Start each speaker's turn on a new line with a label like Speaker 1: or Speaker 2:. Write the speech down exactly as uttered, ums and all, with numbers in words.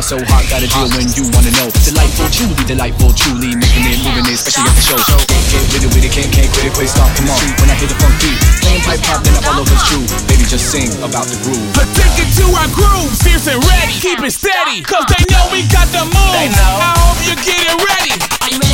Speaker 1: are so hot, gotta deal when you wanna know. Delightful, truly delightful, truly making it, moving it, especially at the show. Can't get rid of it, can't, can't quit it, quit, stop, come on. When I hit the funk beat, playing pipe pop, then I follow his true. Baby, just sing about the groove.
Speaker 2: Addicted to our groove, fierce and ready. Keep it steady, cause they know we got the moves. I hope you're getting ready.